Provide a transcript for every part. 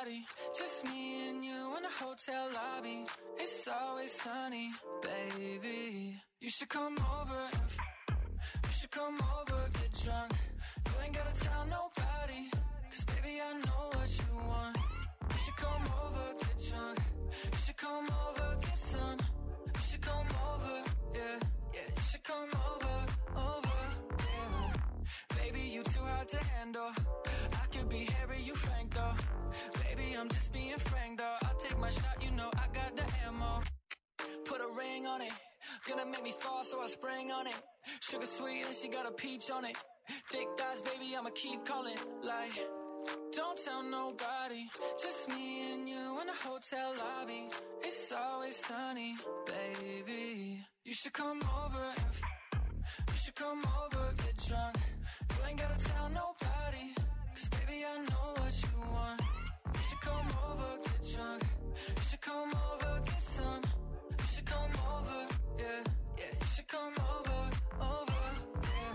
nobody, just me and you in a hotel lobby. It's always sunny, baby. You should come over you should come over, get drunk. You ain't gotta tell nobody, 'cause baby I know what you want. You should come over, get drunk. You should come over, get some. You should come over, yeah, yeah. You should come over, yeah. Baby, you too hard to handle. I could be Harry, you Frank though. Baby, I'm just being frank though. I'll take my shot, you know I got the ammo. Put a ring on it, gonna make me fall, so I spring on it. Sugar sweet and she got a peach on it. Thick thighs, baby, I'ma keep calling. Like, don't tell nobody, just me and you in a hotel lobby. It's always sunny, baby. You should come over you should come over, get drunk. You ain't gotta tell nobody, 'cause baby I know what you want. You should come over, get drunk. You should come over, get some. You should come over, yeah, yeah. You should come over, yeah.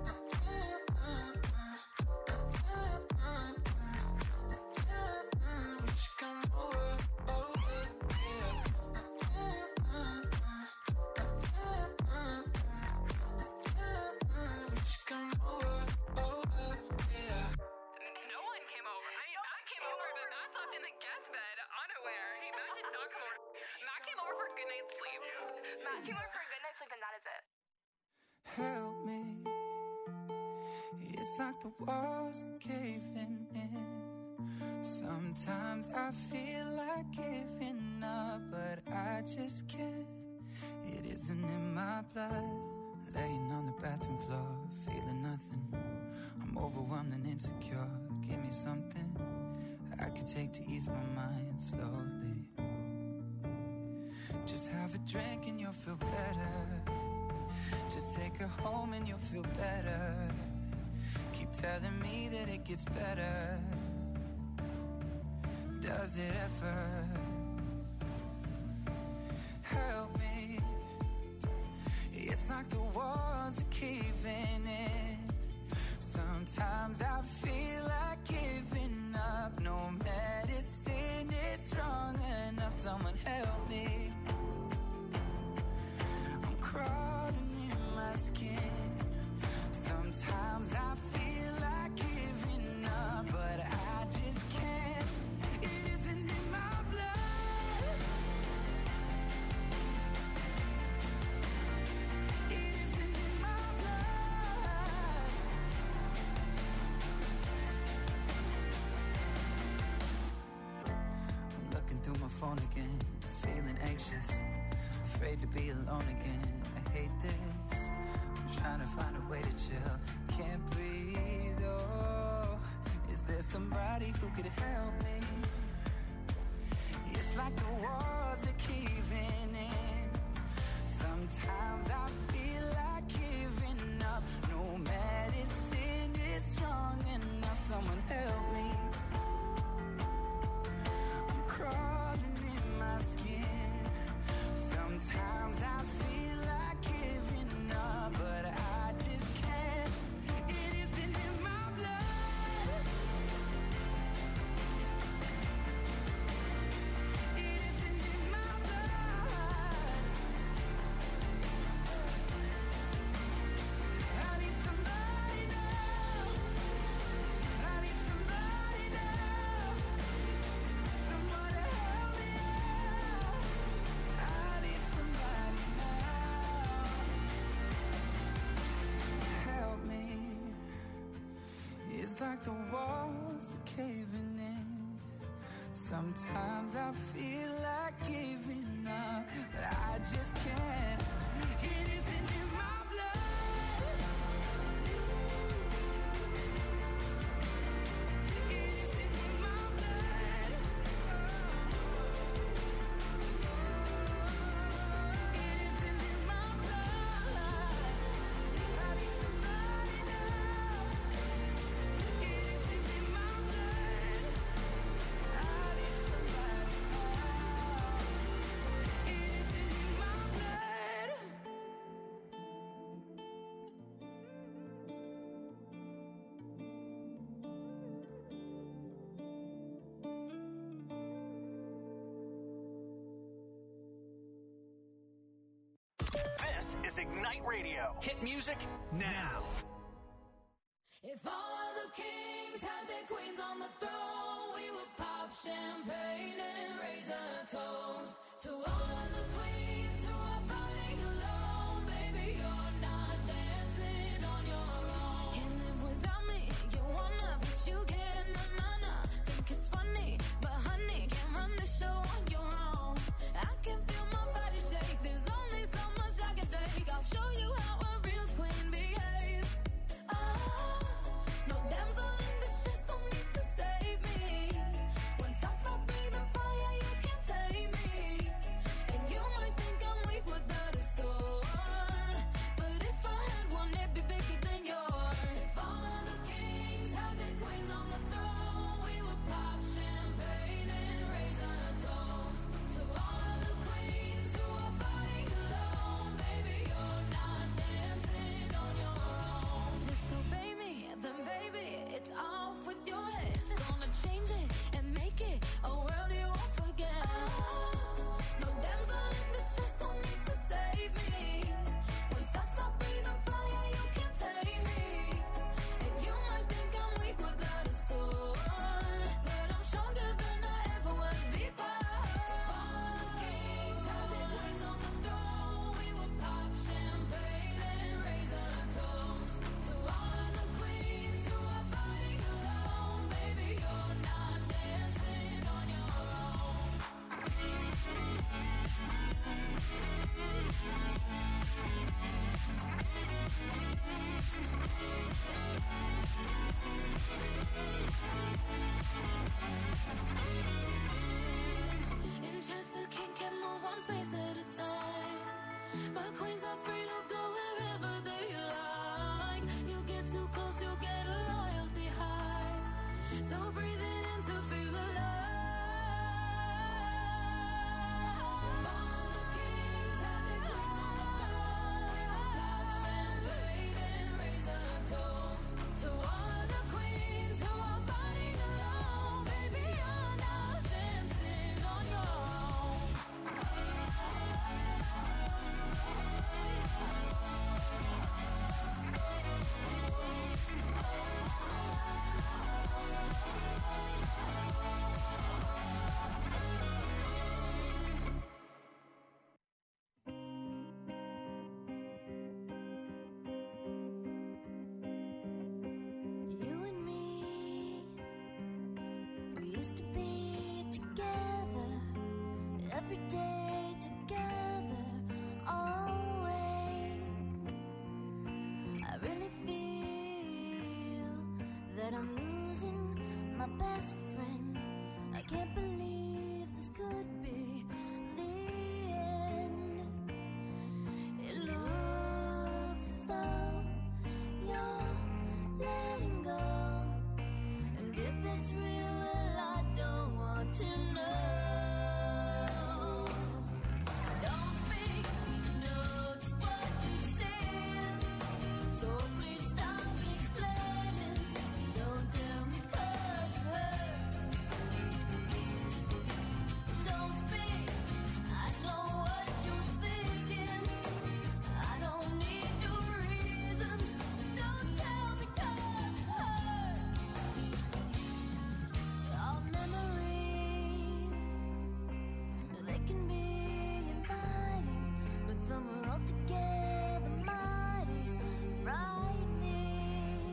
You should come over, yeah. You should come over, yeah. No one came over. I mean, Matt came over, but Matt slept in the guest bed, unaware. Matt did not come over. Matt came over for a good night's sleep. Matt came over for a good night's sleep, and that is it. Help me. It's like the walls are caving in. Sometimes I feel like giving up, but I just can't. It isn't in my blood. Laying on the bathroom floor, feeling nothing. I'm overwhelmed and insecure. Give me something I can take to ease my mind slowly. Just have a drink and you'll feel better. Just take her home and you'll feel better. Keep telling me that it gets better. Does it ever? Help me. It's like the walls are caving in. Sometimes I feel like giving up. No medicine is strong enough. Someone help me. I'm crawling in my skin. Sometimes I feel like giving up, but I just can't. It isn't in my blood. It isn't in my blood. I'm looking through my phone again, feeling anxious, afraid to be alone again. I hate this. I'm trying to find a way to chill. Can't breathe, oh. Is there somebody who could help me? It's like the walls are caving in. Sometimes I feel like giving up. No medicine is strong enough. Someone help me. I'm crawling in my skin. Sometimes I feel like giving up, but I just can't. It isn't in my blood. It isn't in my blood. I need somebody now. I need somebody now. Someone to help me out. I need somebody now. Help me. It's like the walls are caving in. Sometimes I feel like giving up, but I just can't. It isn't in my blood. It isn't in my blood. It isn't in my blood. I need somebody now. It isn't in my blood. I need somebody now. It isn't in my blood. is Ignite Radio. Hit music now. If all of the kings had their queens on the throne, we would pop champagne and raise a toast to all of the queens who are fighting alone. Baby, you're not dancing on your own. Can't live without me, you wanna, but you can't. Nah. Think it's funny, but honey, can't run the show on your own. I can feel my body shake, there's only so much I can take. I'll show you how a real queen behaves. No damsel in distress, don't need to save me. Once I stop breathing fire, you can't tame me. And you might think I'm weak without a sword, but if I had one, it'd be bigger than yours. If all of the kings had their queens on the throne, we would pop champagne and raise a toast to all of the queens who are fighting alone. Baby, you're not dancing on your own. Disobey me, then baby, it's off with your head. Gonna change it and make it a world you won't forget. No damsel in distress, don't need to save me. Once I stop breathing fire, you can't tame me. And you might think I'm weak without a sword, but I'm stronger than I ever was before. All the kings had their queens on the throne, we would pop champagne and raise a toast to all of the queens who are fighting alone. Baby, you're not dancing on your own. In chess, the king can move one space at a time, but queens are free to go wherever they like. You get too close, you get a royalty high. So breathe it in to feel alive. All the kings had their queens on the throne. We would pop champagne and raise a toast to all of the queens who are fighting alone. Baby, you're not dancing on your own. You and me, we used to be together, every day together, always. I really feel that I'm losing my best friend. I can't believe this could be the end. It looks as though you're letting go, and if it's real, well, I don't want to know. Don't speak, know just what you said, so please stop explaining. Don't tell me 'cause it hurts. Don't speak, I know what you're thinking. I don't need your reasons. Don't tell me 'cause it hurts. Our memories, they can be inviting, but some are altogether mighty frightening.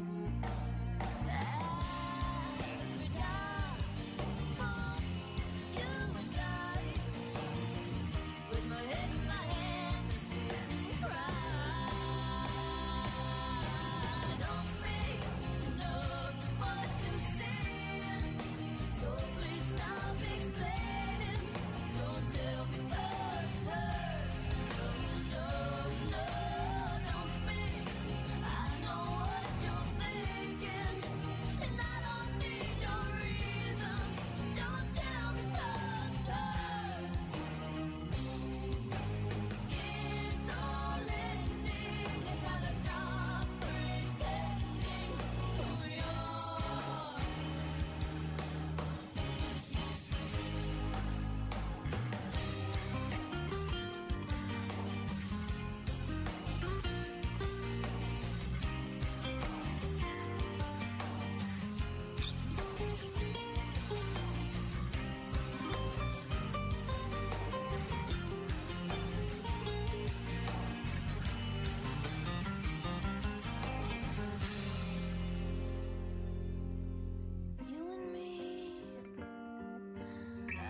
As we die for you and I, with my head in my hands, I sit and cry. Don't speak, know just what you said, so please stop explaining. Don't tell me 'cause it hurts. No, no,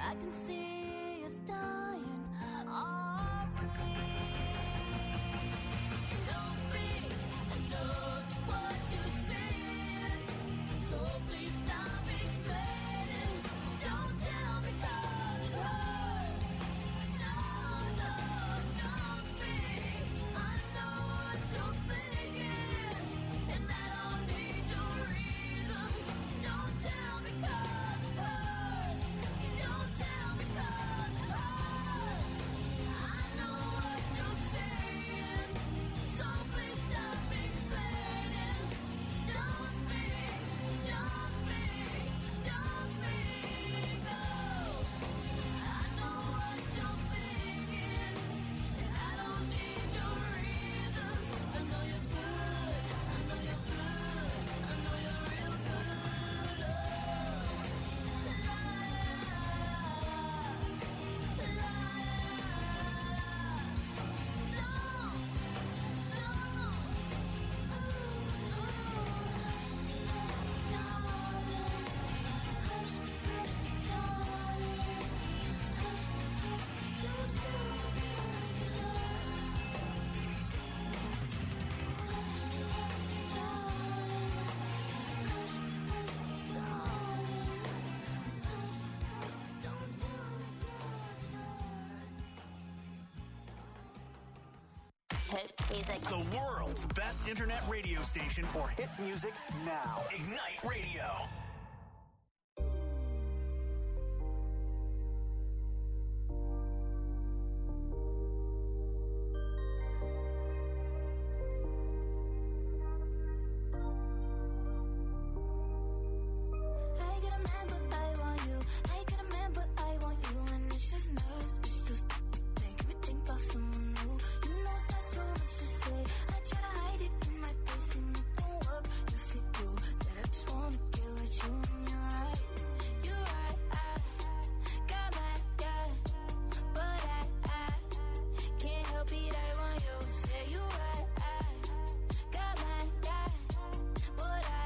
I can see us dying. Are we? Don't speak, I know just what you're saying. So please stop explaining. Don't tell me 'cause it hurts. No, no, don't speak. I know what you're thinking, and I don't need your reasons. Don't tell me 'cause it hurts. Don't tell me 'cause it hurts. I know what you're saying, so please stop explaining. Don't speak, don't speak, don't speak. Oh, I know what you're thinking, and I don't need your reasons. I know you're good, I know you're good, I know you're real good. Oh, hit music. The world's best internet radio station for hit music now. Ignite Radio. I get a man, but I want you. I get a man, but I want you. And it's just nerves, it's just making me think about someone new. You know that's so much to say. I try to hide it in my face and it don't work. You see through that I just wanna get with you and you're right. You're right, I got my guy, but I can't help it, I want you. Say you're right, I got my guy, but I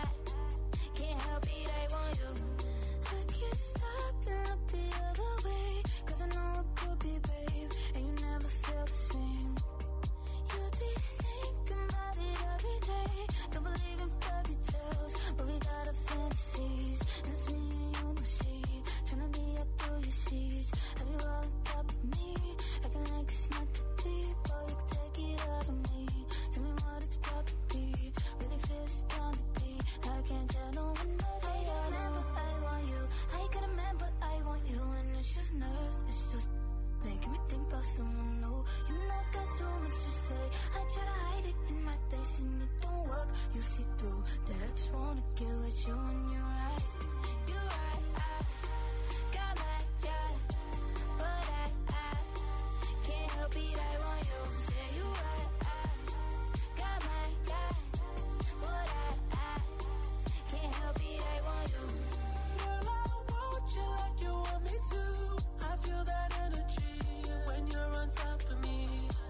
can't help it, I want you. I can't stop and look the other way, 'cause I know it could be, babe, and you never feel the same. You'd be thinking about it every day. Don't believe in fairy tales, but we got our fantasies, and it's me and you, no shade. Tryna be up through your sheets. Have you all on top of me? Acting like it's not that deep, or you can take it out of me. Tell me what it's about to be. Really feel it's bound to be. I can't tell no one, but I got a man, but I want you. I got a man, but I want you, and it's just nerves. It's just making me think about someone new. You know I got so much to say. I try to hide it in my face and it don't work. You see through that I just wanna get with you and you're right. You're right, I got my guy, but I can't help it, I want you. Say you're right, I got my guy, but I can't help it, I want you. Girl, I want you like you want me to. I feel that energy when you're on top of me.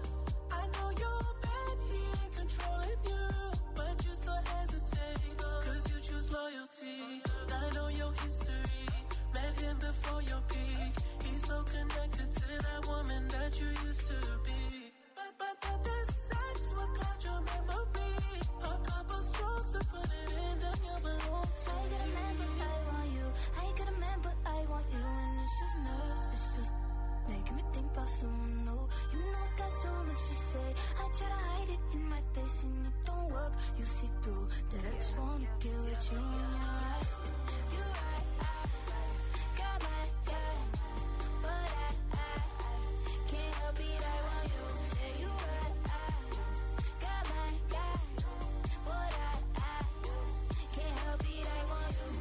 I know your man, he ain't controlling you, but you still hesitate, 'cause you choose loyalty. I know your history, met him before your peak. He's so connected to that woman that you used to be. But the sex will cloud your memory. A couple strokes to put it in, then you belong to I got a man, but I want you. I got a man, but I want you, and it's just nerves. It's just making me think about someone new. You know I got so much to say. I try to hide it in my face and it don't work. You see through that I just wanna get with you and you're right. You're right, I got my guy, but I can't help it, I want you. Say you're right, I got my guy, but I can't help it, I want you.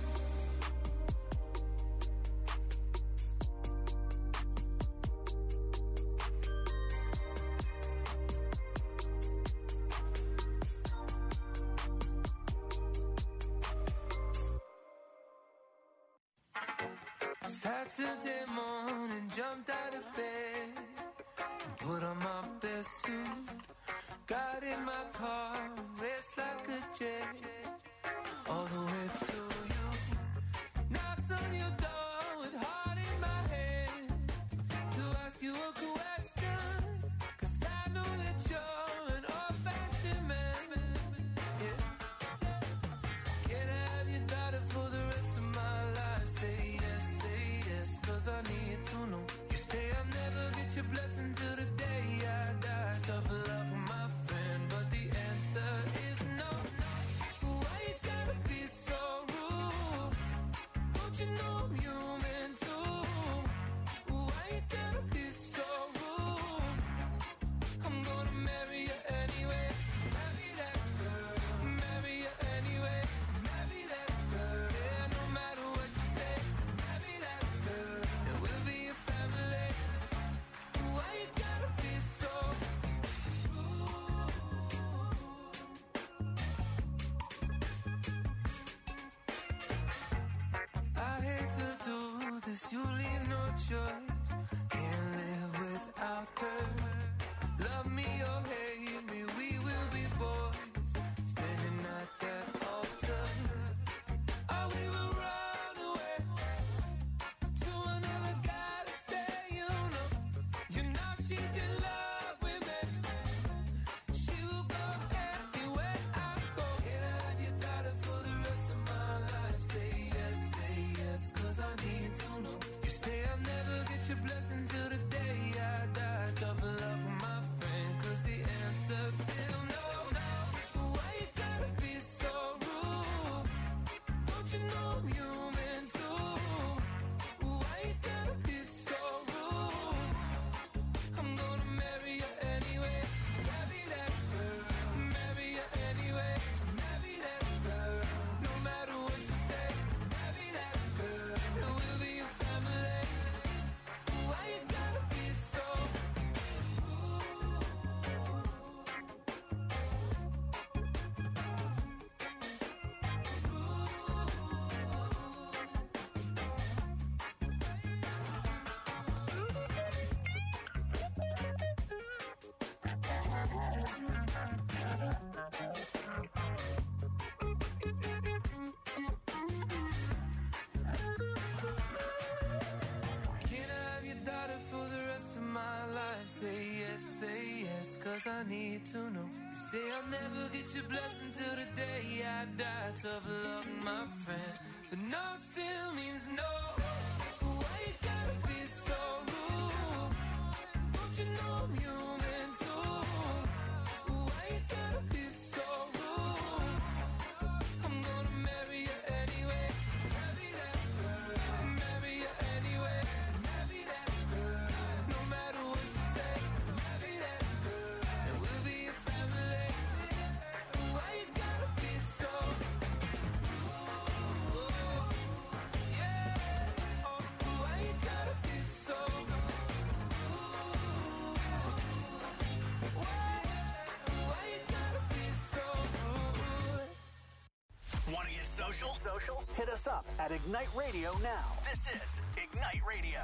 Saturday morning, jumped out of bed and put on my best suit. Got in my car and raced like a jet all the way to you. Knocked on your door with heart in my Don't you know I'm human too? Why you gotta be so rude? I'm gonna marry you anyway. Marry that girl. Marry you anyway. Marry that girl. Yeah, no matter what you say. Marry that girl. And we'll be a family. Why you gotta be so rude? I hate to do this, you leave no choice. Can't live without her. Love me or hate me, we will be boys. Standing at that altar. Oh, we will run away to another guy that say you know she's in love with me. She will go anywhere I go. Can I have your daughter for the rest of my life? Say yes, cause I need to know. You say I'll never get your blessing till the day I die. Tough love with my friend, cause the answer's still no. Why you gotta be so rude? Don't you know I'm human too? Why you gotta be so rude? I'm gonna marry you anyway. Marry that girl. Marry you anyway. Marry that girl. No matter what you say. Marry that girl. And we'll be a family. Why you gotta be so rude? Can I have your daughter for the rest of my life? Say yes, cause I need to know. You say I'll never get your blessing till the day I die. Tough luck, my friend, but no still means no. Why you gotta be so rude? Don't you know I'm human too? Why you gotta be so rude? I'm gonna marry you anyway. Marry that girl. Marry you anyway. Marry that girl. No matter what you say. Marry that girl. And we'll be a family. Why you gotta be so rude? Yeah. Oh, why you gotta be so rude? Why you gotta be so rude? Want to get social? Hit us up at Ignite Radio now. This is Ignite Radio.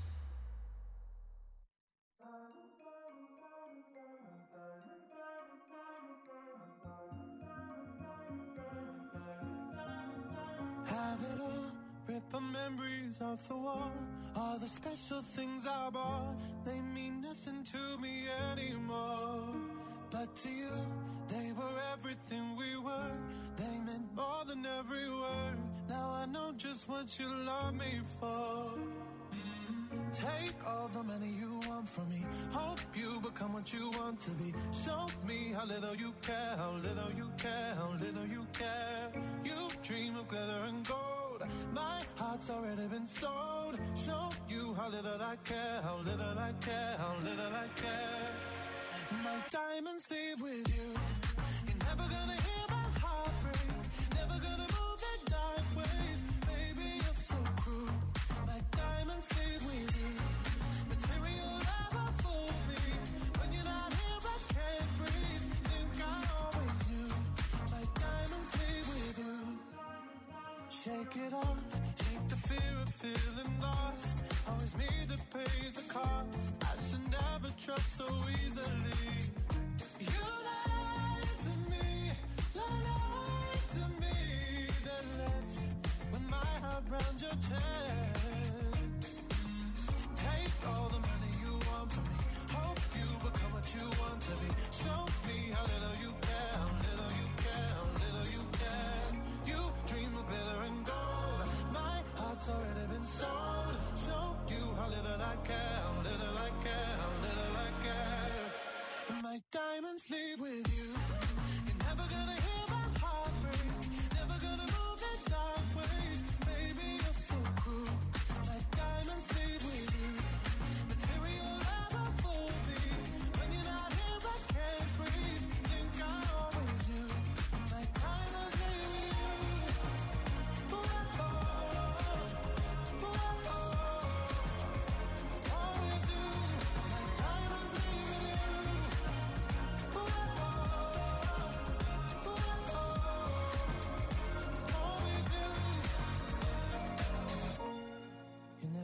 Have it all, rip our memories off the wall. All the special things I bought, they mean nothing to me anymore. But to you, they were everything we were. They meant more than every word. Now I know just what you love me for. Take all the money you want from me. Hope you become what you want to be. Show me how little you care, how little you care, how little you care. You dream of glitter and gold. My heart's already been sold. Show you how little I care, how little I care, how little I care. My diamonds leave with you. You're never gonna hear my heart break. Never gonna move the dark ways. Baby, you're so cruel. My diamonds leave with you. Material never fooled me. When you're not here, I can't breathe. Think I always knew. My diamonds leave with you. Shake it off. Shake the fear of feeling lost. Always me that pays the cost. I should never trust so easily. You lied to me. Lied to me. Then left with my heart round your chest. Take all the money you want from me. Hope you become what you want to be. Show me how little you care, how little you care, how little you care. You dream of glitter and gold. My heart's already been sold. Show you how little I care, how little I care, how little I care. My diamonds leave with you. You're never gonna hear my heart break. Never gonna move the dark ways. Baby, you're so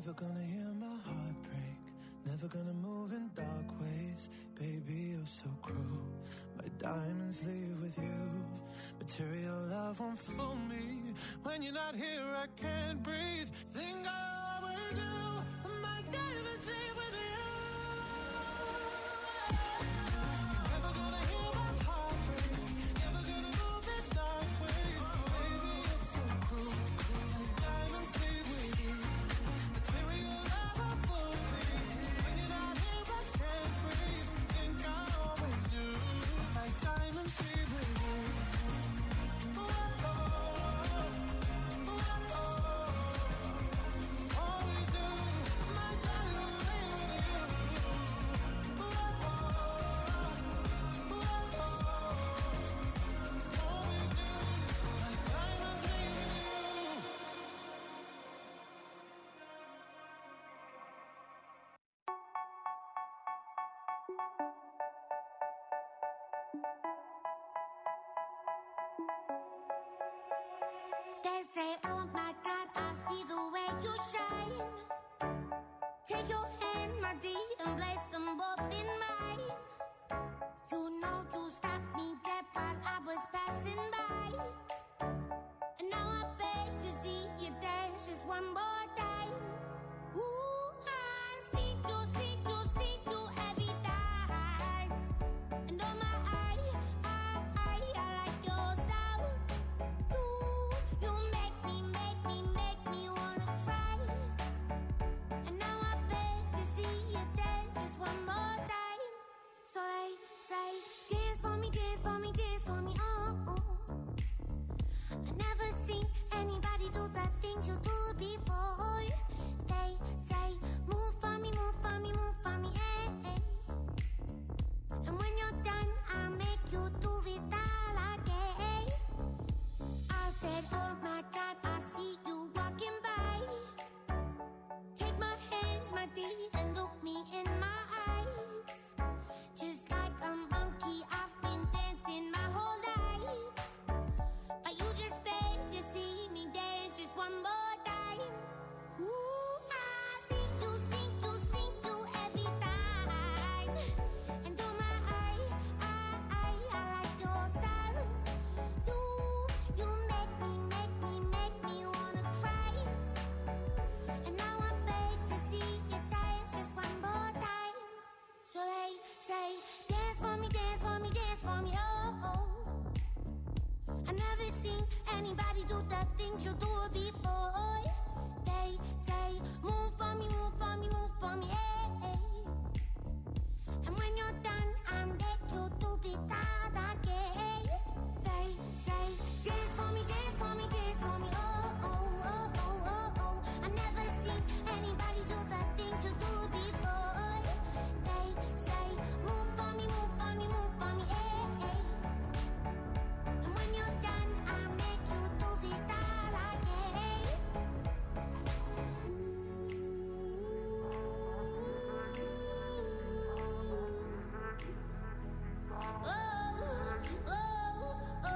Never gonna hear my heart break. Never gonna move in dark ways. Baby, you're so cruel. My diamonds leave with you. Material love won't fool me. When you're not here, I can't breathe. Think I always do. My diamonds leave with you. Never gonna hear my heart break. Never gonna move in dark ways. Baby, you're so cruel. My diamonds leave with you. Material love won't fool me. When you're not here, I can't breathe. Think I always do. My diamonds leave with you. Always do. My diamonds leave with you. Always do. My diamonds leave with you. They say, oh my God, I see the way you shine. Take your hand, my dear, and place them both in mine. You know you stopped me dead while I was passing by. And now I beg to see you dance just one more time. Ooh, I see you every time. And oh my, I like your style. You make me wanna cry. And now I beg to see you dance just one more time. So they say, dance for me, dance for me, dance for me, oh, oh. I never seen anybody do the things you do before. They say, move for me, move for me, move for me, eh, eh. And when you're done, I'll make you do it all again. I said, oh my God, I see you walking by. Take my hands, my dear, and look me in my eyes. Just like a monkey, I've been dancing my whole life. But you just beg to see me dance just one more time. Ooh, I see you every time. And oh my, I like your style. You make me wanna cry. And now I beg to see you dance just one more time. So they say, dance for me, dance for me, dance for me, oh, oh. I never seen anybody do the things you do before. They say, move for me, move for me, move for me, eh, eh. And when you're done, I'll make you do it all again. They say, dance for me, dance for me, dance for me, oh, oh, oh, oh, oh, oh. I never seen anybody do the things you do before. They say, move for me, move for me, move for me, eh, eh. And when you're done, I'll make you do it all again. Oh, oh, oh,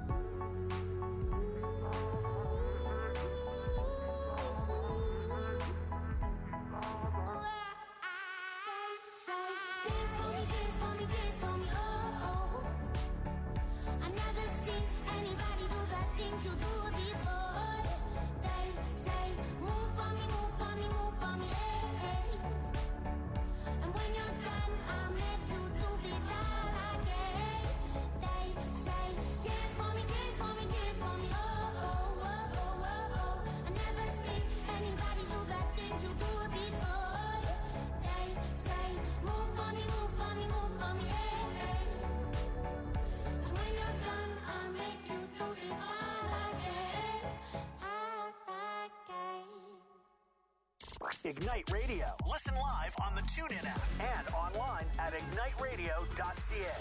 dance for me, dance for me, dance for me, oh, oh. I never seen anybody do the things you do before. They say, move for me, move for me, move for me, eh, eh. And when you're done, I'll make you do it all again. They say, dance for me, dance for me, dance for me, oh, oh, oh, oh, oh, oh. I never seen anybody do the things you do before. They say, move for me, move for me, move for me, eh, eh. And when you're done, I'll make you do it all again, Ignite Radio. Listen live on the TuneIn app and online at igniteradio.ca.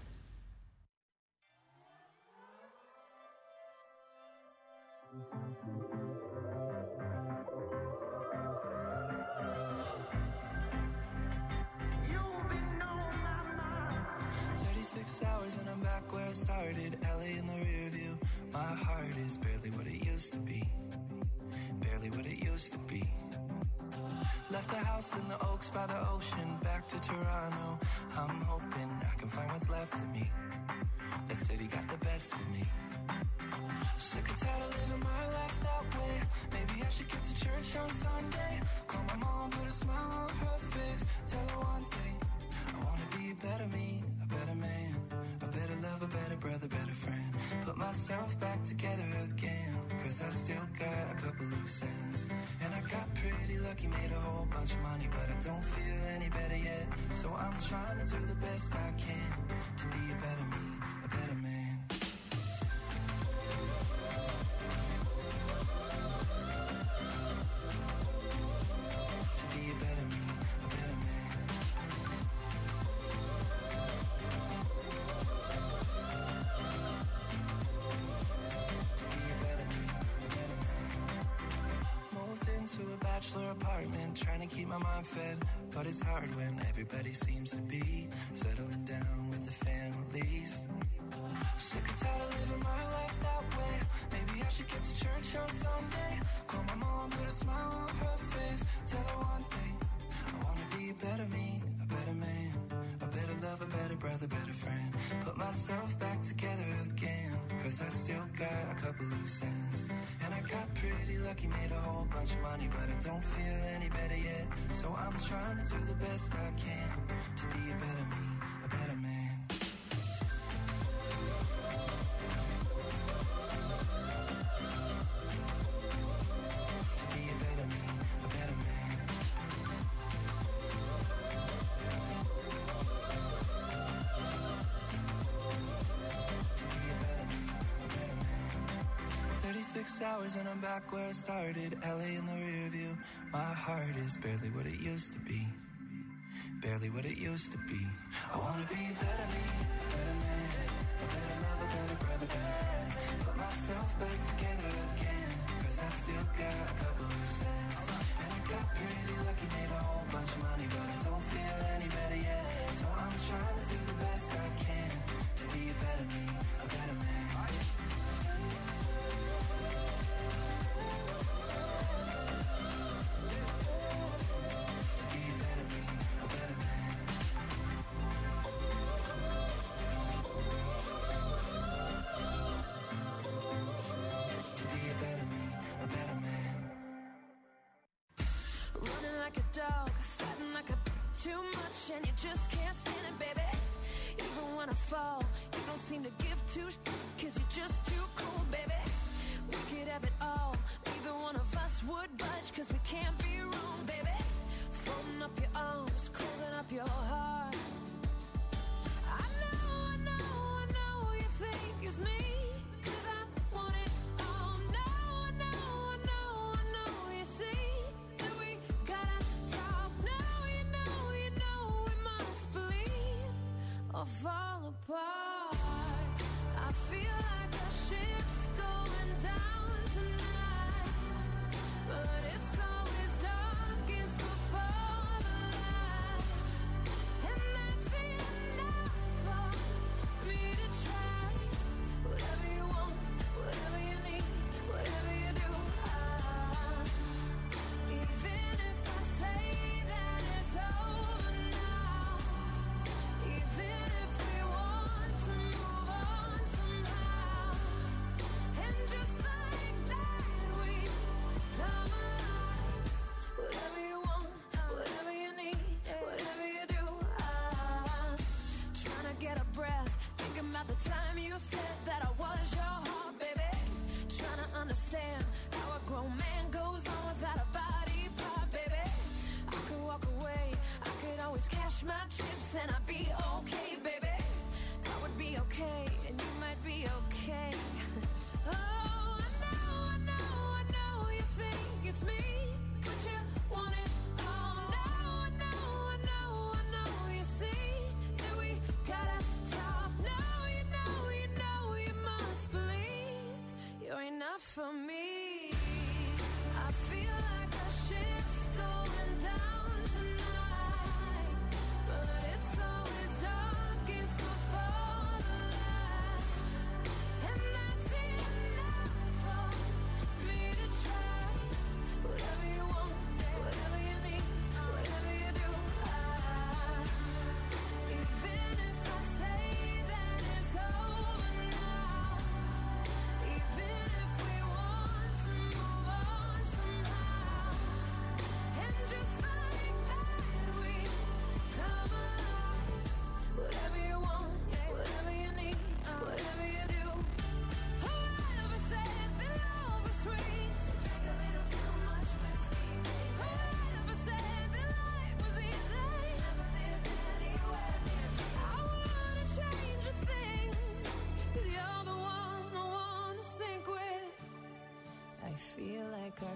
You've been on my mind. 36 hours and I'm back where I started. LA in the rear view. My heart is barely what it used to be. Barely what it used to be. Left the house in the Oaks by the ocean, back to Toronto. I'm hoping I can find what's left of me. That city got the best of me. Sick and tired of living my life that way. Maybe I should get to church on Sunday. Call my mom, put a smile on her face. Tell her one thing, I wanna be a better me, a better man, a better lover, better brother, better friend. Put myself back together again, cause I still got a couple loose ends. And I got pretty lucky, made a whole bunch of money, but I don't feel any better yet. So I'm trying to do the best I can to be a better me, a better man. Bachelor apartment, trying to keep my mind fed, but it's hard when everybody seems to be settling down with the families. Sick and tired of living my life that way. Maybe I should get to church on Sunday. Call my mom, put a smile on her face. Tell her one thing, I wanna be a better me, a better man, a better lover, better brother, better friend. Put myself back together again, cause I still got a couple loose ends. And I got pretty lucky, made a whole bunch of money, but I don't feel any better yet. So I'm trying to do the best I can to be a better me, a better man. To be a better me, a better man. To be a better me, a better man. 36 hours and I'm back where I started. LA in the rear view. My heart is barely what it used to be. Barely what it used to be. I wanna be a better me, a better man, a better lover, better brother, better friend. Put myself back together again, cause I still got a couple loose ends. And I got pretty lucky, made a whole bunch of money, but I don't feel any better yet. So I'm trying to do the best I can to be a better me, a better man. Dog, fighting like a too much, and you just can't stand it, baby. Even when I fall, you don't seem to give two cause you're just too cool, baby. We could have it all, neither one of us would budge, cause we can't be wrong, baby. Folding up your arms, closing up your heart. I know you think it's me, cause I want it all. No, I know, you see that we gotta talk. No, you know we must believe or fall apart. I feel like the ship's going down tonight, but it's always darkest before the light, and that's enough for me to try. Whatever you want, whatever you need, whatever you do, even if I say that it's over now, even if we want to move on somehow, and just like that we come alive. Whatever you want, whatever you need, whatever you do, trying to get a breath, thinking about the time you said that I was your heart, baby. Trying to understand how a grown man goes on without a body part, baby. I could walk away, I could always cash my chips and I'd be okay, baby. I would be okay, and you might be okay. Oh, I know you think it's me, but you want it all. No, I know, you see that we gotta talk. No, you know, you must believe you're enough for me. I feel like the ship's going down tonight, but it's always darkest before the light, and that's enough for me to try. Whatever you want, whatever you need,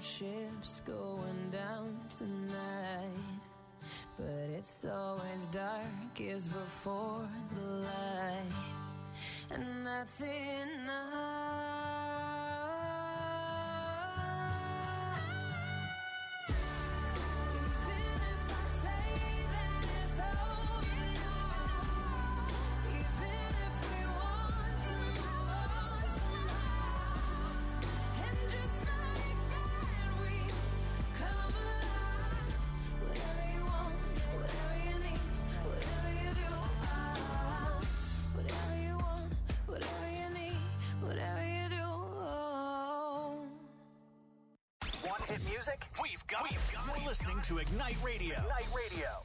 ship's going down tonight, but it's always darkest before the light, and that's enough. Hit music? We've got You're listening to Ignite Radio. Ignite Radio.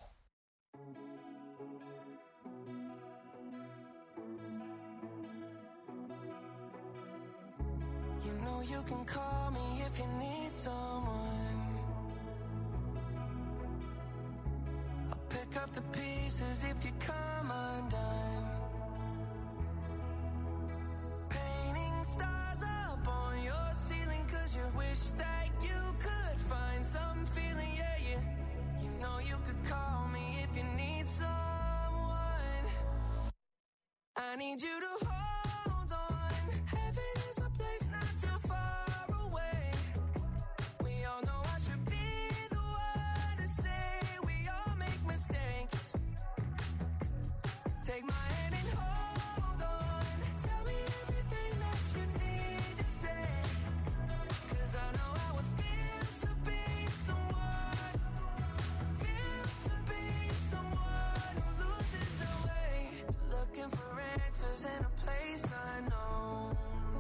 You know you can call me if you need someone. I'll pick up the pieces if you come undone. Painting stars up on your ceiling 'cause you wish that you could find some feeling, yeah, yeah. You know you could call me if you need someone. I need you to hold on. Heaven is a place not too far away. We all know I should be the one to say we all make mistakes. Take my hand and hold on. Tell me everything that you need to say. 'Cause I know how it feels to be someone. Feels to be someone who loses their way. Looking for answers in a place unknown.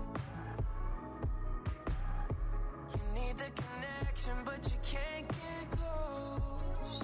You need the connection, but you can't get close.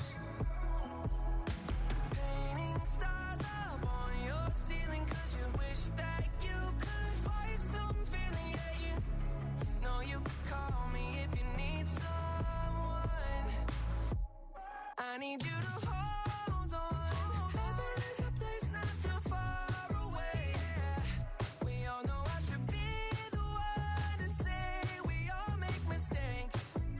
Painting stars up on your ceiling 'cause you wish that you could find some feeling, yeah, yeah. You know you could call me if you need someone. I need you to hold on. Heaven is a place not too far away. We all know I should be the one to say we all make mistakes.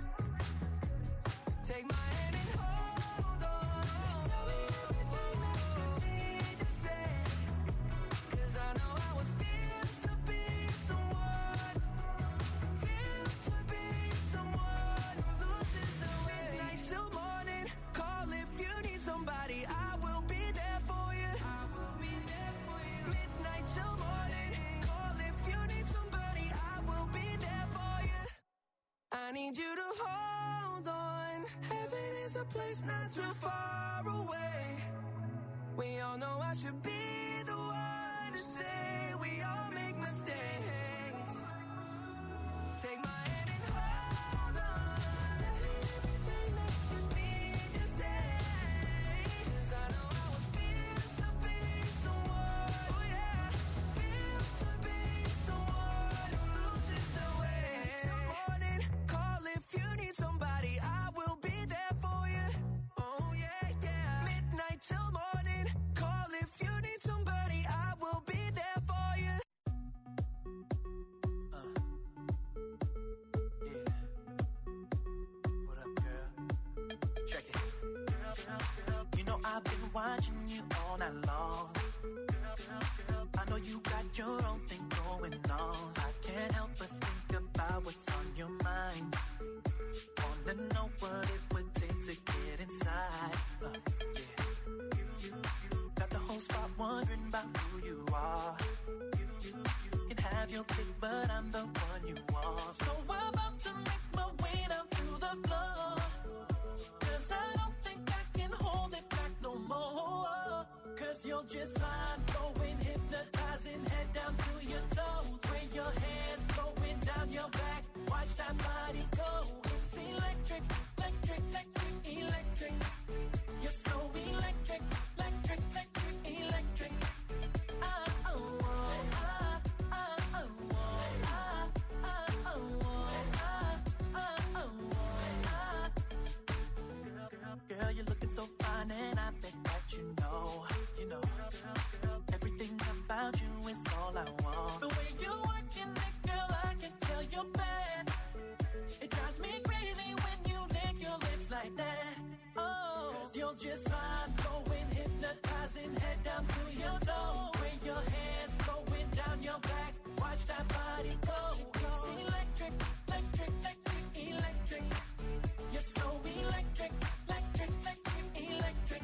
Take my hand and hold on. Tell me everything that you need to say. 'Cause I know how it feels to be someone. Feels to be someone who loses the way. Midnight till morning. Call if you need somebody. I will be there for you. I will be there for you. Midnight till morning. Call if you need somebody. I will be there for you. I need you to hold on. Heaven is a place not too far away. We all know I should be the one to say we all make mistakes. Take my hand and hold on. Tell me everything that you need to say. 'Cause I know how it feels to be someone. Oh yeah, feels to be someone who loses their way. Till morning, call if you need somebody. I will be there for you. Oh yeah, yeah. Midnight till morning, call if you need somebody. I will be there for you. Yeah. What up, girl? Check it. You know I've been watching you all night long. I know you got your own thing going on. I can't help but think about what's on your mind. Wanna know what it would take to get inside. Got the whole spot wondering about who you are. You can have your pick, but I'm the one you want. So I'm about to make my way down to the floor. 'Cause I don't think I can hold it back no more. 'Cause you're just fine, going hypnotizing, head down to your toes. Where your hands flowing down your back, watch that body go. It's electric, electric, electric, electric. You're so electric, electric, electric, electric. Girl, you're looking so fine and I bet that you know, everything about you is all I want. The way you working it, girl, I can tell you're bad. It drives me crazy. you're just fine. Going hypnotizing, head down to your toe. With your hands going down your back, watch that body go. It's electric, electric, electric, electric. You're so electric, electric, electric, electric.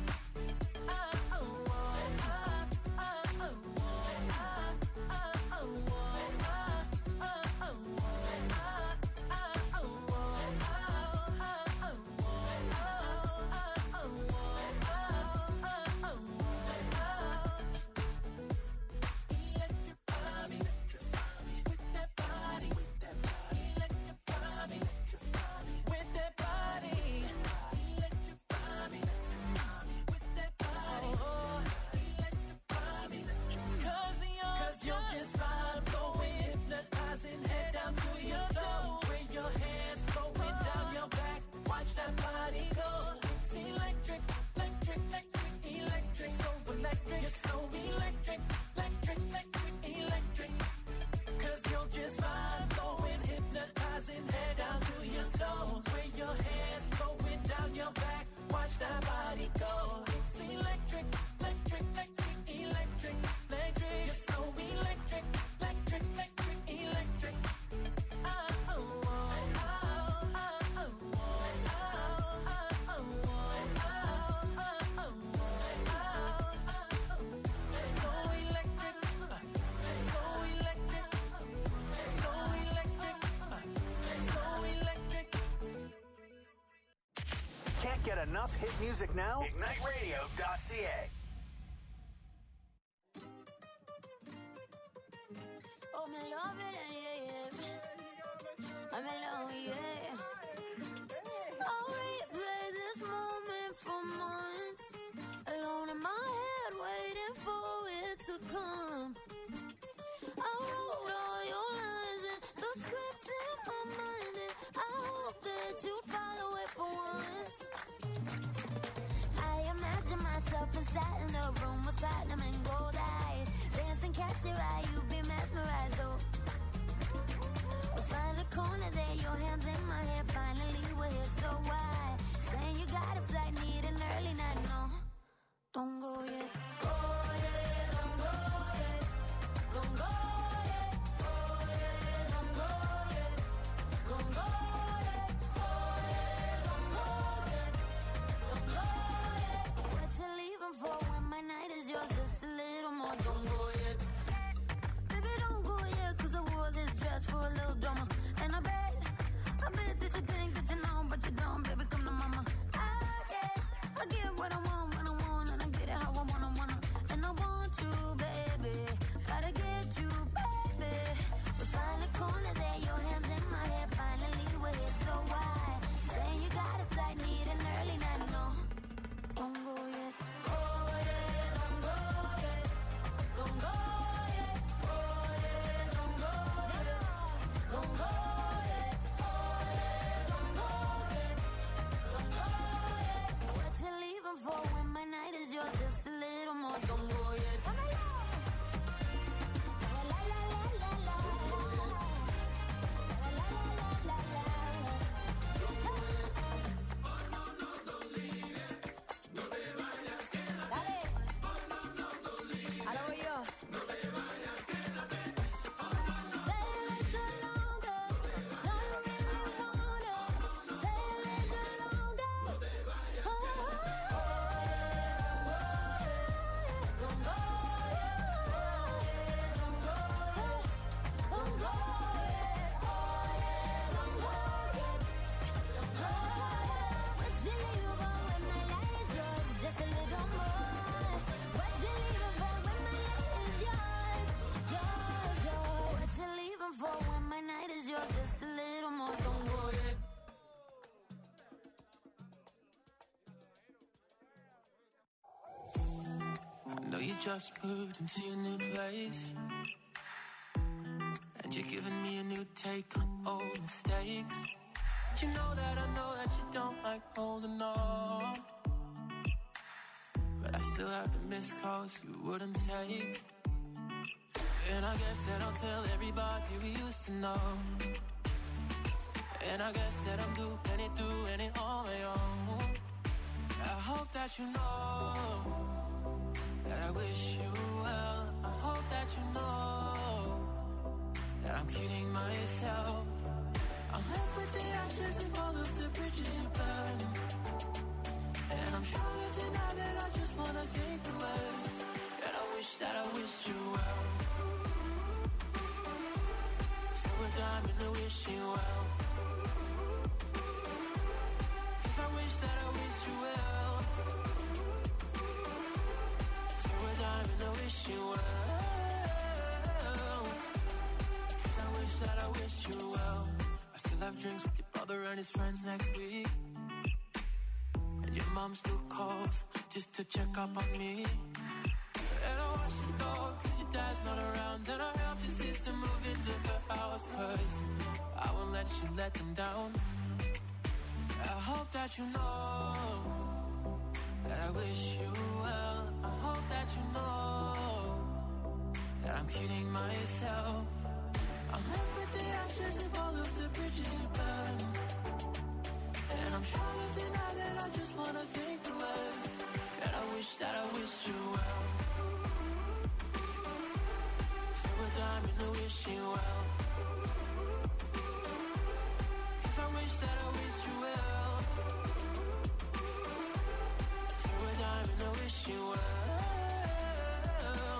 That body go. It's electric, electric, electric, electric, electric. You're so electric, electric, electric, electric. So electric, so electric, so electric, so electric. Can't get enough hit music now? IgniteRadio.ca. Oh, me love it, yeah, yeah. I'm alone, yeah. I'll replay this moment for months. Alone in my head, waiting for it to come. I wrote all your lines and the script in my mind, and I hope that you follow it for once. I imagine myself inside in a room with platinum and gold eyes. Dance and catch your eye, you be mesmerized, though. We'll find the corner there, your hands in my hair. Finally, we're here, so why? Saying you got a flight, need an early night, no. Don't go yet. Oh, yeah, don't go yet. Don't go yet. Oh, yeah, don't go yet. Don't go yet. Oh, yeah, don't go yet. Don't go yet. What you leaving for when my night is yours? Just a little more. Don't go yet. Baby, don't go yet, 'cause I wore this dress for a little drama. And I bet that you think that you know, but you don't. Baby, come to mama. I get what I want when I want, and I get it how I wanna. And I want you, baby. Gotta get you, baby. We find the corner there, your hands in my hair. Finally, we're here, so why? Saying you got a flight, need an early night, no. Don't go yet. Oh, yeah, don't go yet. Don't go yet. Oh, yeah, don't go yet. Don't go yet. Oh, yeah, don't go yet. Don't go yet. What you leaving for when my night is yours? Just a little more. Don't go yet. La, la, la, la, la, la. La, la, la, la, la. Dale. Ahora voy yo. Stay a little longer. No, you really wanna. Stay a little longer. Oh, don't go yet. Don't go yet. Don't go yet. Oh, yeah, don't go yet. Don't go yet. What you leaving for when my night is yours? Just a little more. What you leaving for when my night is yours? Yours, yours. What you leaving for when my night is yours? Just a little more. Don't go yet. I know you just moved into your new place, and you're giving me a new take on old mistakes. You know that you don't like holding on, but I still have the missed calls you wouldn't take. And I guess that I'll tell everybody we used to know. And I guess that I'm doing it on my own. I hope that that you know that I wish you well. I hope that you know that I'm kidding myself. I'm left with the ashes of all of the bridges you burned, and I'm stronger than now that I just wanna think the worst. And I wish that I wished you well. Throw a dime in the wishing well, 'cause I wish that I wished you well. Throw a dime in the wishing well, 'cause I wish that I wished you well. I still have drinks with your brother and his friends next week, and your mom still calls just to check up on me. And I watch you go 'cause your dad's not around, and I helped your sister move into her house 'cause I won't let you let them down. I hope that you know that I wish you well. I hope that you know that I'm kidding myself. I'm left with the ashes of all of the bridges you burned, and I'm stronger than now that I just wanna think the worst. And I wish that I wished you well. Throw a dime in the wishing well, 'cause I wish that I wished you well. Throw a dime in the wishing well.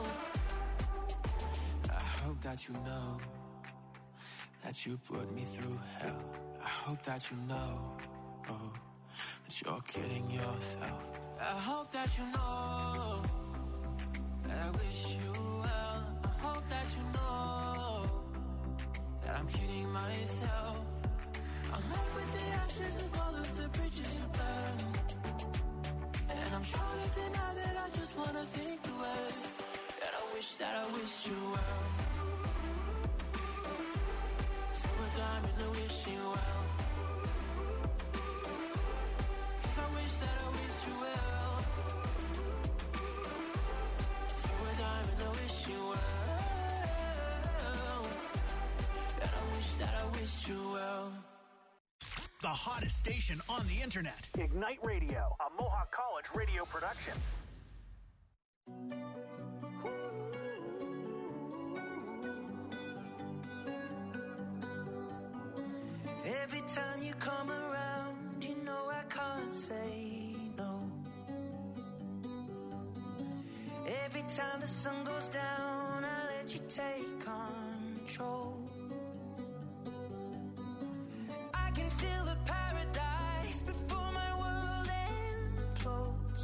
I hope that you know that you put me through hell. I hope that you know, oh, that you're kidding yourself. I hope that you know that I wish you well. I hope that you know that I'm kidding myself. I'm left with the ashes of all of the bridges you burned, and I'm stronger than now that I just wanna think the worst. And I wish that I wished you well. Throw a dime in the wishing well, 'cause I wish that I wished you well. Throw a dime in the wishing well, and I wish that I wished you well. The hottest station on the internet. Ignite Radio, a Mohawk College radio production. Every time you come around, you know I can't say no. Every time the sun goes down, I let you take control. I can feel the paradise before my world implodes.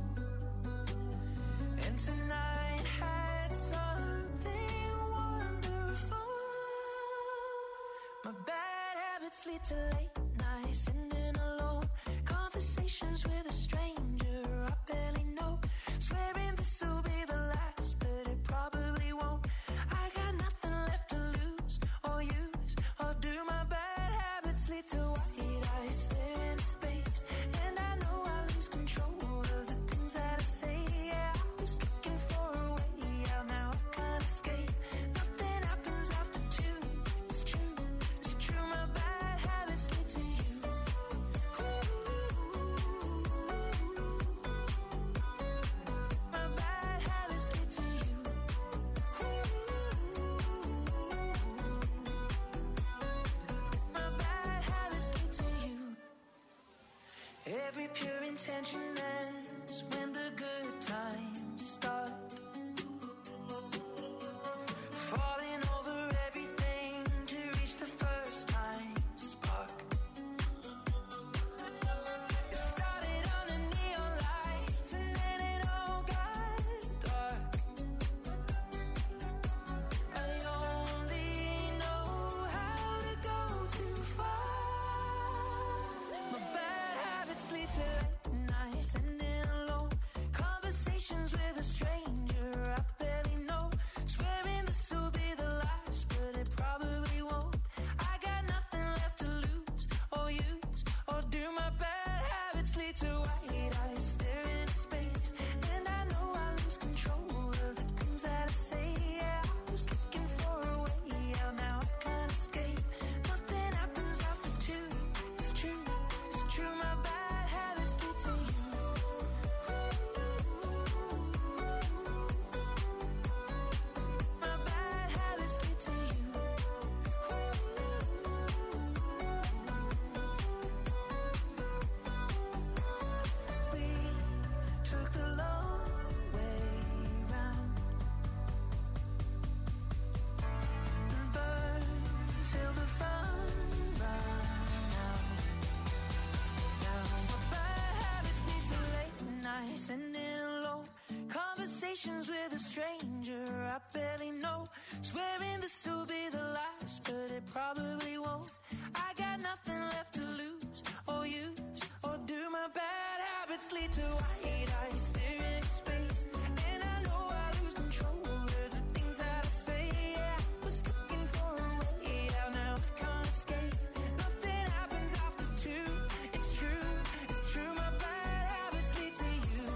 And tonight had something wonderful. My bad habits lead to late nights, sitting alone. Conversations with a stranger I barely know. Swearing this will be the last, but it probably won't. I got nothing left to lose or use or do. My bad habits lead to white eyes stare into space, and I know I lose control of the things that I say. Yeah, I was looking for a way out, now I can't escape. Nothing happens after two. It's true, it's true. My bad habits lead to you. My bad habits lead to you. My bad habits lead to you. Every pure intention ends when the good times start. Falling over everything to reach the first time spark. It started on the neon lights and then it all got dark. I only know how to go too far. My bad habits lead to late nights, sitting alone. Conversations with a stranger I barely know. Swearing this will be the last, but it probably won't. I got nothing left to lose or use or do. My bad habits lead to white eyes stare into space, and I know I lose control of the things that I say. Yeah, I was looking for a way out, now I can't escape. Nothing happens after two. It's true, it's true. My bad habits lead to you. conversations with a stranger I barely know. Swearing this will be the last, but it probably won't. I got nothing left to lose or use, or do my bad habits lead to white eyes staring into space? And I know I lose control of the things that I say. Yeah, I was looking for a way out, now I can't escape. Nothing happens after two. It's true, my bad habits lead to you.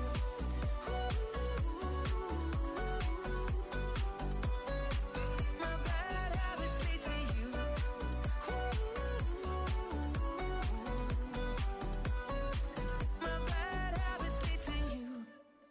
My bad habits lead to you. My bad habits lead to you.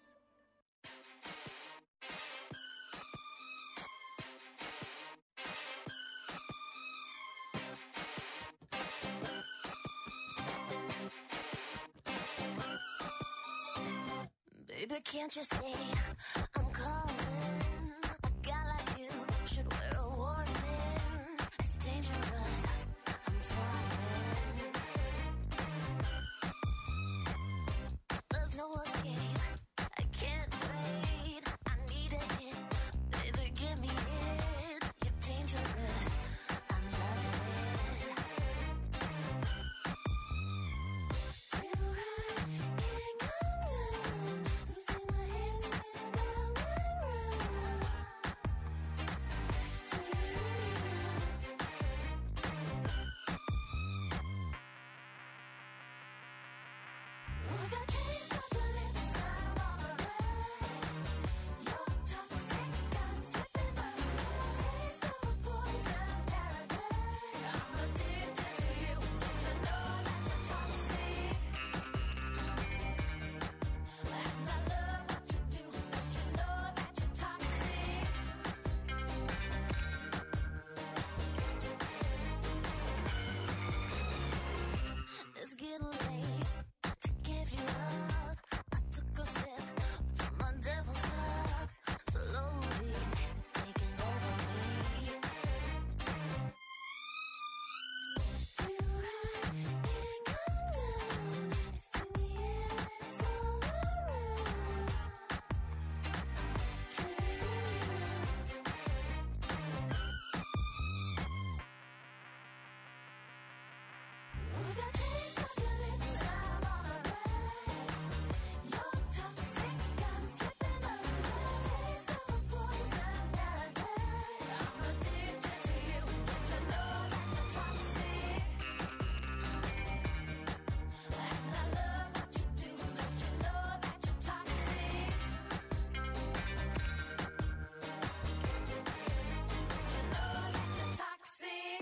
Baby, can't you see I'm calling? A guy like you should wear a warning. It's dangerous, I'm falling. There's no escape, I can't wait. I need a hit, baby, give me it. You're dangerous, I'm loving it. Too high, can't come down. Losing my head, spinning round and round. Do you oh, the taste of your lips, I'm all around. You're toxic, I'm slipping up. Taste of a poison paradise. I'm addicted to you. Don't you know that you're toxic? And I love what you do. Don't you know that you're toxic? It's getting late to give you up. I took a sip from my devil's cup. Slowly, it's taking over me. Too high, can't come down. It's in the air and it's all around. Can you feel it? Oh, the taste of your lips, I'm all around. You're toxic, I'm slipping up. Taste of a poison paradise. I'm addicted to you. Don't you know that you're toxic? And I love what you do. Don't you know that you're toxic? Don't you know that you're toxic?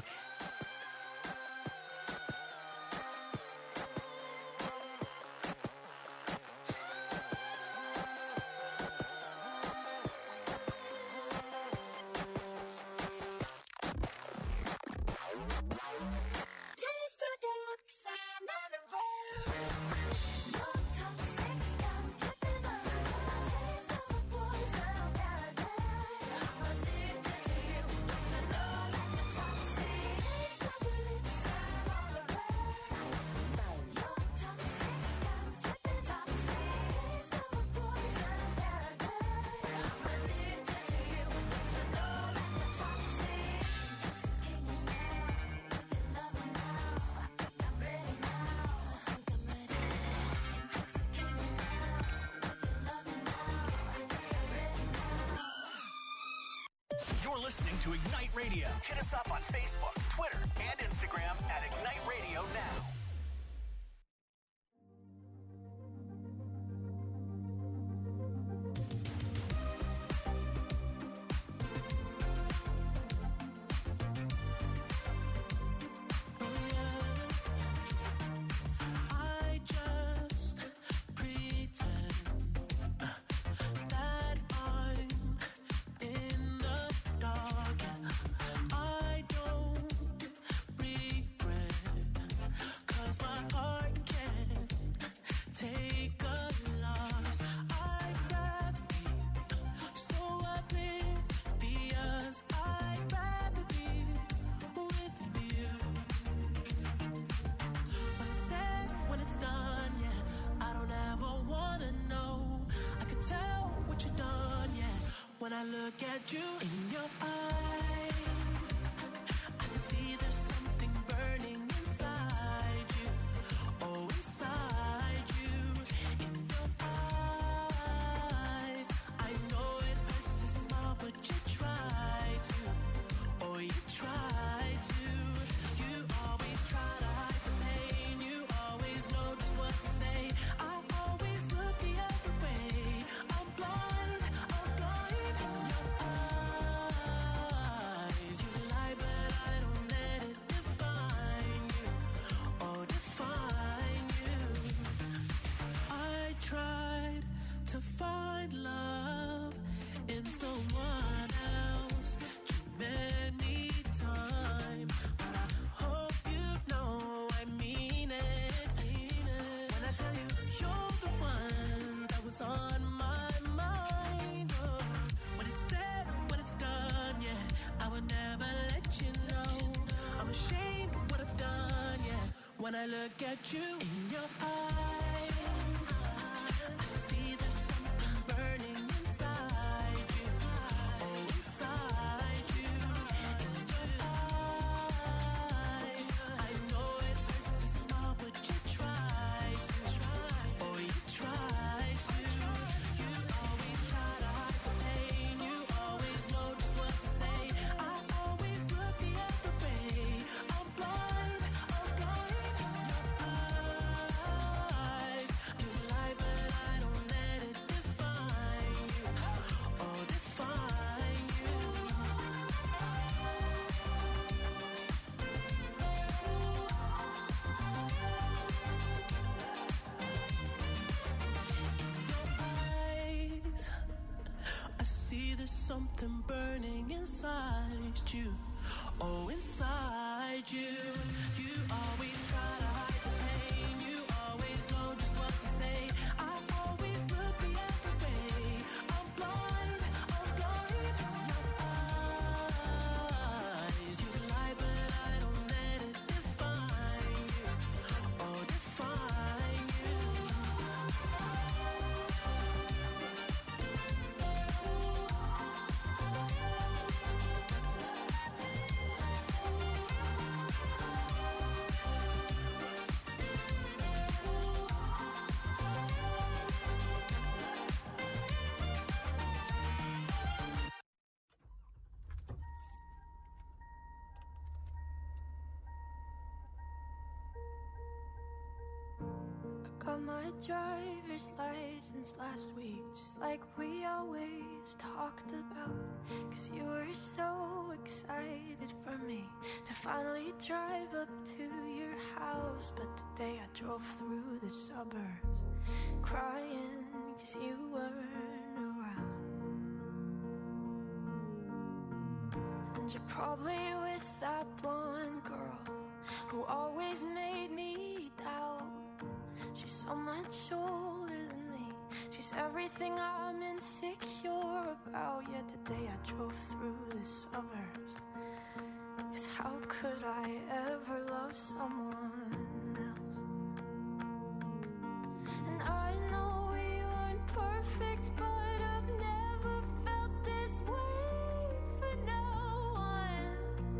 Taste of your lips, I'm on the road. You're toxic, I'm slipping up. Taste of a poison paradise. I'm addicted to you. Don't you know that you're toxic? Taste of your lips, I'm all around. You're toxic, I'm slipping toxic. Taste of a poison paradise. I'm addicted to you. Don't you know that you're toxic? Intoxicating me now with your loving now. I think I'm ready now. I think I'm ready. Intoxicating me now with your loving now. I think I'm ready now. You're listening to Ignite Radio. Hit us up on Facebook, Twitter, and Instagram at Ignite Radio Now. I just pretend that I'm in the dark. I don't regret when I look at you. In your eyes, I see there's something burning inside you. Oh, inside you. In your eyes, I know it hurts to smile, but you try to. Oh, you try to. You always try to hide the pain. You always know just what to say. I always look the other way. I'm blind in your eyes. You lie, but I don't let it define you. Oh, define you. I tried to find love in someone else too many times, but I hope you know I mean it. When I tell you you're the one that was on my mind. Oh, when it's said and when it's done, yeah, I would never let you know. I'm ashamed of what I've done, yeah. When I look at you in your eyes, I see there's something burning inside you. Oh, inside you. In your eyes, I know it hurts to smile, but you try to. Oh, you try to. You always try to hide the pain. You always know just what to say. I always look the other way. I'm blind in your eyes. You lie, but I don't let it define you. Oh, define you. Eyes, I see there's something burning inside you. Oh, inside you. You always try to hide the pain. You always know just what to say. I always look the other way. I'm blind in your eyes. You lie, but I don't let it define you. Oh, define you. Got my driver's license last week, just like we always talked about. Cause you were so excited for me to finally drive up to your house. But today I drove through the suburbs crying cause you weren't around. And you're probably with that blonde girl who always made me doubt. She's so much older than me. She's everything I'm insecure about. Yet today I drove through the suburbs. Cause how could I ever love someone else? And I know we weren't perfect, but I've never felt this way for no one.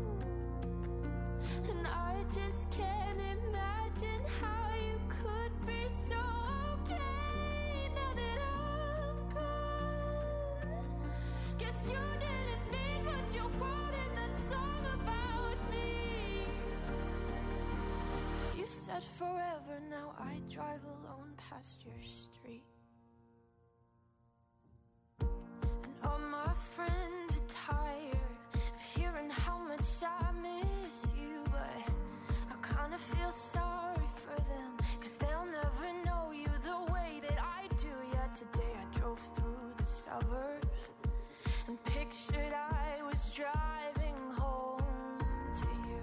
And I just can't imagine how you could be so okay now that I'm gone. Guess you didn't mean what you wrote in that song about me. 'Cause you said forever, now I drive alone past your street. And all my friends are tired of hearing how much I miss you, but I kinda feel sorry for them, 'cause they'll never know you the way that I do. Yet today I drove through the suburbs and pictured I was driving home to you.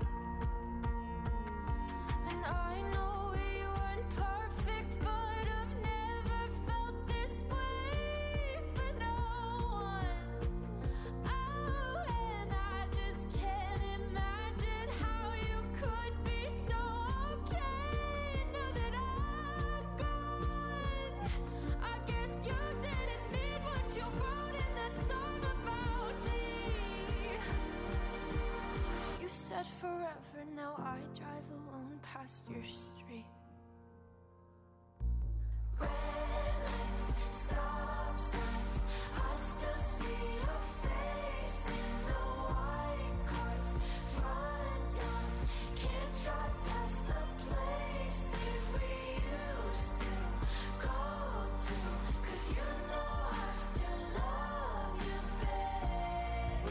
And I know we weren't perfect, but I've never felt this way for no one. Oh, and I just can't imagine how you could be so okay now that I'm gone. I guess you didn't mean what you wrote in that song about past your street. Red lights, stop signs, I still see your face in the white cars, front yards. Can't drive past the places we used to go to, 'cause you know I still love you, babe.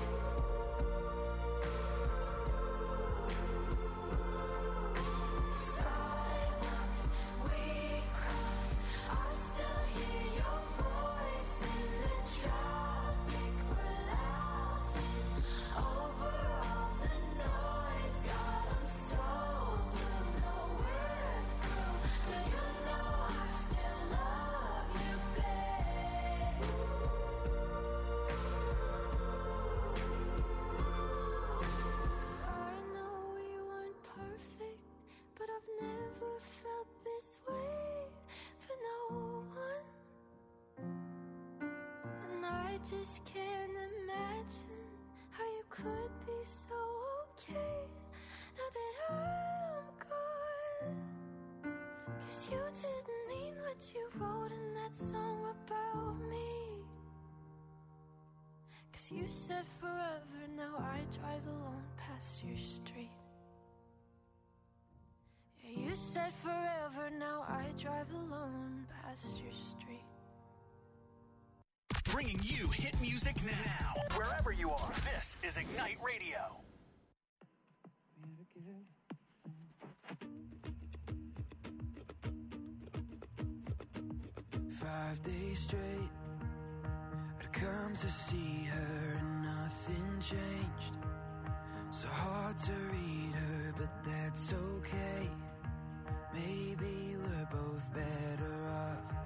Sidewalks we crossed, I still hear your voice in the traffic. We're laughing over all the noise. God, I'm so blue, know we're through, but you know I still love you, babe. I know we weren't perfect, but I've never felt this way for no one. And I just can't imagine how you could be so okay now that I'm gone. 'Cause you didn't mean what you wrote in that song about me. 'Cause you said forever, now I drive alone past your street. Yeah, you said forever, now I drive alone past your street. Bringing you hit music now. Wherever you are, this is Ignite Radio. 5 days straight, I'd come to see her and nothing changed. So hard to read her, but that's okay. Maybe we're both better off